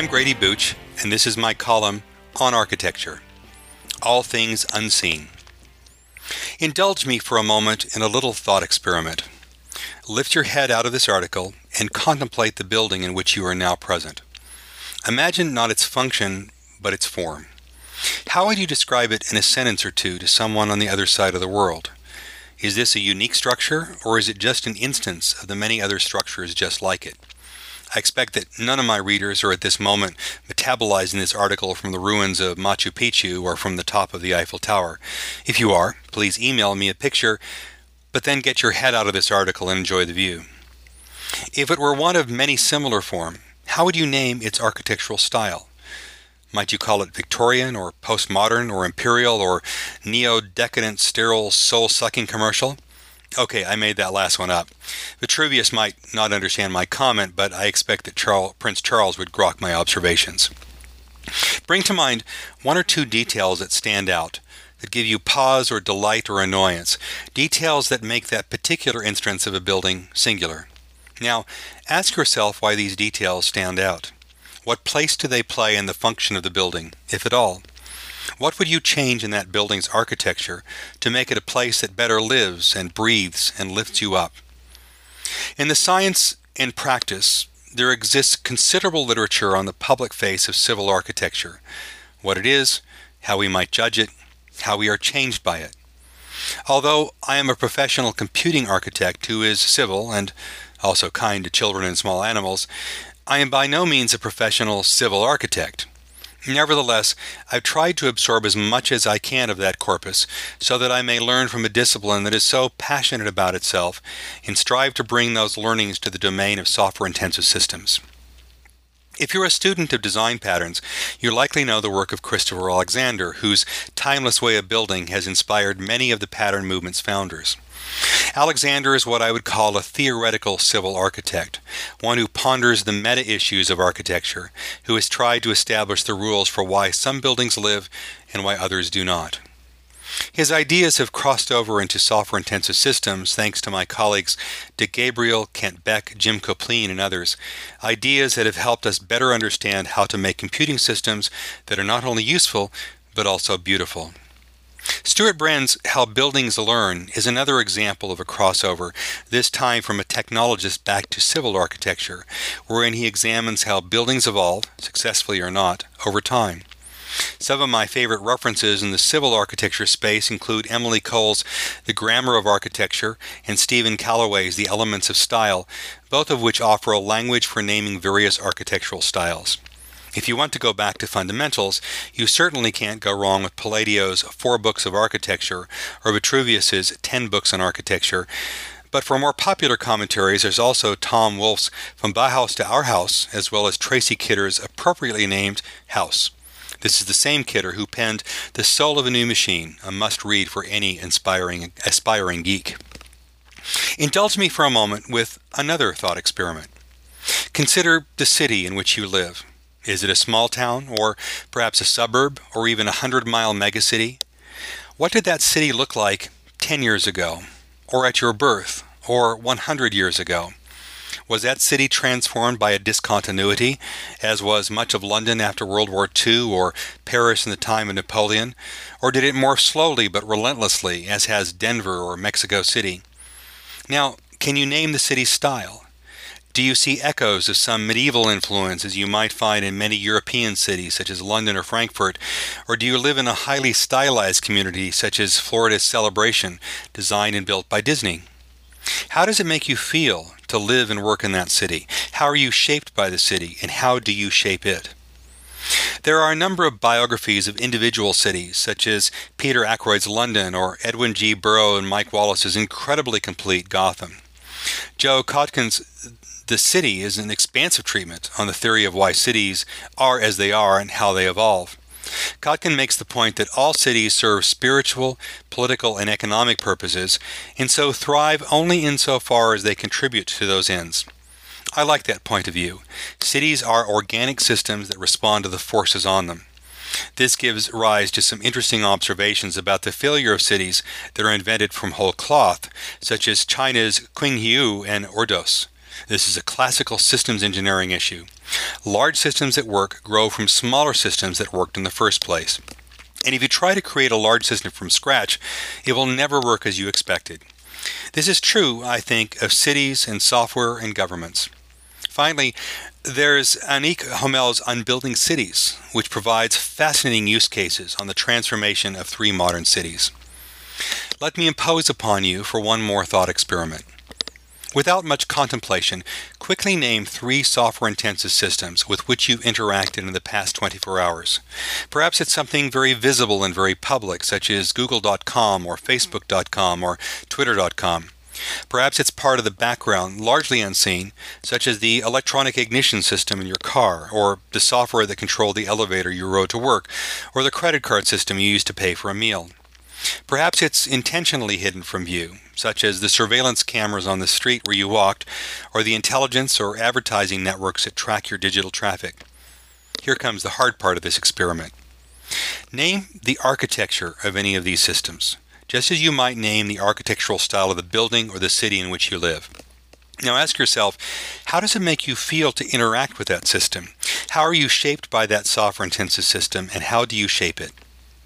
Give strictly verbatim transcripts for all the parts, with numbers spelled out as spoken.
Grady Booch, and this is my column on architecture, All Things Unseen. Indulge me for a moment in a little thought experiment. Lift your head out of this article and contemplate the building in which you are now present. Imagine not its function, but its form. How would you describe it in a sentence or two to someone on the other side of the world? Is this a unique structure, or is it just an instance of the many other structures just like it? I expect that none of my readers are at this moment metabolizing this article from the ruins of Machu Picchu or from the top of the Eiffel Tower. If you are, please email me a picture, but then get your head out of this article and enjoy the view. If it were one of many similar form, how would you name its architectural style? Might you call it Victorian or postmodern or imperial or neo-decadent sterile soul-sucking commercial? Okay, I made that last one up. Vitruvius might not understand my comment, but I expect that Charles, Prince Charles would grok my observations. Bring to mind one or two details that stand out, that give you pause or delight or annoyance, details that make that particular instance of a building singular. Now, ask yourself why these details stand out. What place do they play in the function of the building, if at all? What would you change in that building's architecture to make it a place that better lives and breathes and lifts you up? In the science and practice, there exists considerable literature on the public face of civil architecture, what it is, how we might judge it, how we are changed by it. Although I am a professional computing architect who is civil and also kind to children and small animals, I am by no means a professional civil architect. Nevertheless, I've tried to absorb as much as I can of that corpus so that I may learn from a discipline that is so passionate about itself and strive to bring those learnings to the domain of software-intensive systems. If you're a student of design patterns, you likely know the work of Christopher Alexander, whose timeless way of building has inspired many of the pattern movement's founders. Alexander is what I would call a theoretical civil architect, one who ponders the meta-issues of architecture, who has tried to establish the rules for why some buildings live and why others do not. His ideas have crossed over into software-intensive systems thanks to my colleagues Dick Gabriel, Kent Beck, Jim Kopleen, and others, ideas that have helped us better understand how to make computing systems that are not only useful, but also beautiful. Stuart Brenn's How Buildings Learn is another example of a crossover, this time from a technologist back to civil architecture, wherein he examines how buildings evolve, successfully or not, over time. Some of my favorite references in the civil architecture space include Emily Cole's The Grammar of Architecture and Stephen Calloway's The Elements of Style, both of which offer a language for naming various architectural styles. If you want to go back to fundamentals, you certainly can't go wrong with Palladio's Four Books of Architecture or Vitruvius's Ten Books on Architecture. But for more popular commentaries, there's also Tom Wolfe's From Bauhaus to Our House, as well as Tracy Kidder's appropriately named House. This is the same Kidder who penned The Soul of a New Machine, a must-read for any inspiring, aspiring geek. Indulge me for a moment with another thought experiment. Consider the city in which you live. Is it a small town, or perhaps a suburb, or even a hundred-mile megacity? What did that city look like ten years ago, or at your birth, or one hundred years ago? Was that city transformed by a discontinuity, as was much of London after World War Two, or Paris in the time of Napoleon? Or did it morph slowly but relentlessly, as has Denver or Mexico City? Now, can you name the city's style? Do you see echoes of some medieval influences you might find in many European cities such as London or Frankfurt, or do you live in a highly stylized community such as Florida's Celebration, designed and built by Disney? How does it make you feel to live and work in that city? How are you shaped by the city, and how do you shape it? There are a number of biographies of individual cities, such as Peter Ackroyd's London or Edwin G. Burrow and Mike Wallace's incredibly complete Gotham. Joe Kotkin's The City is an expansive treatment on the theory of why cities are as they are and how they evolve. Kotkin makes the point that all cities serve spiritual, political, and economic purposes, and so thrive only insofar as they contribute to those ends. I like that point of view. Cities are organic systems that respond to the forces on them. This gives rise to some interesting observations about the failure of cities that are invented from whole cloth, such as China's Qinghu and Ordos. This is a classical systems engineering issue. Large systems that work grow from smaller systems that worked in the first place. And if you try to create a large system from scratch, it will never work as you expected. This is true, I think, of cities and software and governments. Finally, there's Anik Homel's Unbuilding Cities, which provides fascinating use cases on the transformation of three modern cities. Let me impose upon you for one more thought experiment. Without much contemplation, quickly name three software-intensive systems with which you've interacted in the past twenty-four hours. Perhaps it's something very visible and very public, such as Google dot com or Facebook dot com or Twitter dot com. Perhaps it's part of the background, largely unseen, such as the electronic ignition system in your car, or the software that controlled the elevator you rode to work, or the credit card system you used to pay for a meal. Perhaps it's intentionally hidden from view, such as the surveillance cameras on the street where you walked, or the intelligence or advertising networks that track your digital traffic. Here comes the hard part of this experiment. Name the architecture of any of these systems, just as you might name the architectural style of the building or the city in which you live. Now ask yourself, how does it make you feel to interact with that system? How are you shaped by that software-intensive system, and how do you shape it?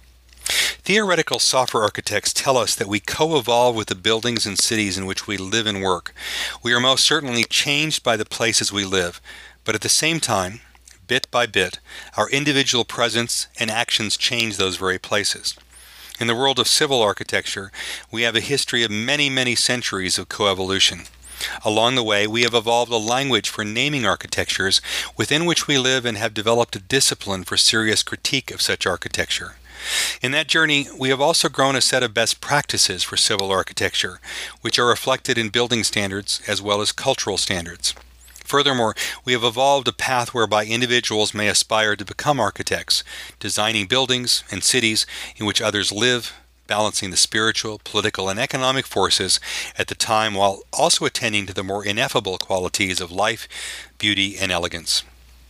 Theoretical software architects tell us that we co-evolve with the buildings and cities in which we live and work. We are most certainly changed by the places we live, but at the same time, bit by bit, our individual presence and actions change those very places. In the world of civil architecture, we have a history of many, many centuries of coevolution. Along the way, we have evolved a language for naming architectures within which we live and have developed a discipline for serious critique of such architecture. In that journey, we have also grown a set of best practices for civil architecture, which are reflected in building standards as well as cultural standards. Furthermore, we have evolved a path whereby individuals may aspire to become architects, designing buildings and cities in which others live, balancing the spiritual, political, and economic forces at the time while also attending to the more ineffable qualities of life, beauty, and elegance.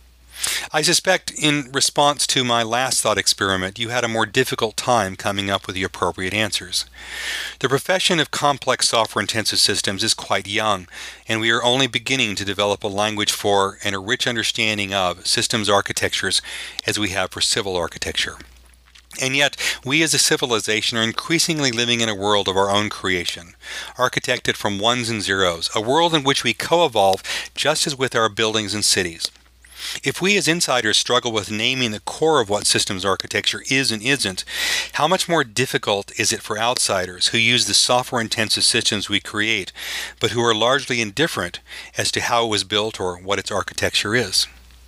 I suspect in response to my last thought experiment, you had a more difficult time coming up with the appropriate answers. The profession of complex software-intensive systems is quite young, and we are only beginning to develop a language for and a rich understanding of systems architectures as we have for civil architecture. And yet, we as a civilization are increasingly living in a world of our own creation, architected from ones and zeros, a world in which we co-evolve just as with our buildings and cities. If we as insiders struggle with naming the core of what systems architecture is and isn't, how much more difficult is it for outsiders who use the software-intensive systems we create, but who are largely indifferent as to how it was built or what its architecture is?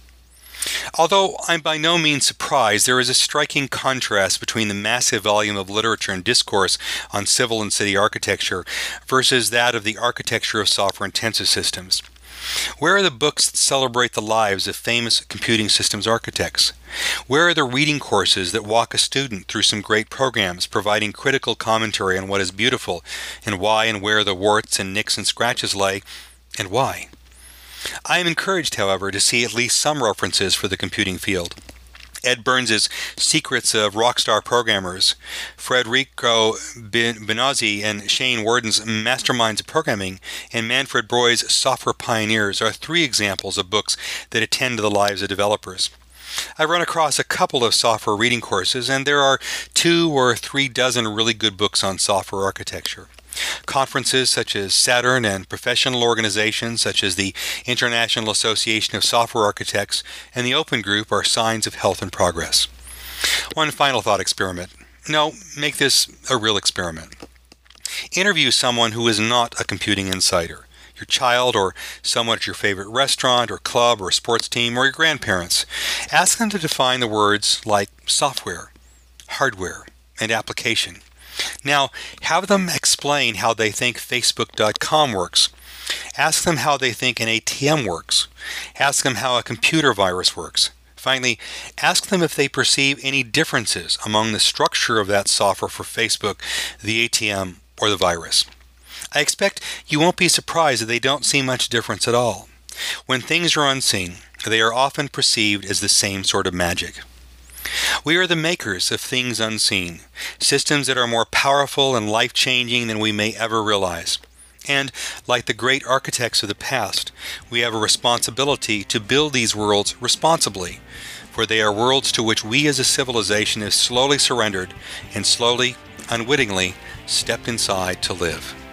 Although I'm by no means surprised, there is a striking contrast between the massive volume of literature and discourse on civil and city architecture versus that of the architecture of software-intensive systems. Where are the books that celebrate the lives of famous computing systems architects? Where are the reading courses that walk a student through some great programs, providing critical commentary on what is beautiful, and why and where the warts and nicks and scratches lay, and why? I am encouraged, however, to see at least some references for the computing field. Ed Burns' Secrets of Rockstar Programmers, Federico Benazzi and Shane Warden's Masterminds of Programming, and Manfred Breu's Software Pioneers are three examples of books that attend to the lives of developers. I've run across a couple of software reading courses, and there are two or three dozen really good books on software architecture. Conferences such as Saturn and professional organizations such as the International Association of Software Architects and the Open Group are signs of health and progress. One final thought experiment. No, make this a real experiment. Interview someone who is not a computing insider. Your child or someone at your favorite restaurant or club or sports team or your grandparents. Ask them to define the words like software, hardware, and application. Now, have them explain how they think Facebook dot com works. Ask them how they think an A T M works. Ask them how a computer virus works. Finally, ask them if they perceive any differences among the structure of that software for Facebook, the A T M, or the virus. I expect you won't be surprised that they don't see much difference at all. When things are unseen, they are often perceived as the same sort of magic. We are the makers of things unseen, systems that are more powerful and life-changing than we may ever realize. And, like the great architects of the past, we have a responsibility to build these worlds responsibly, for they are worlds to which we as a civilization have slowly surrendered and slowly, unwittingly, stepped inside to live.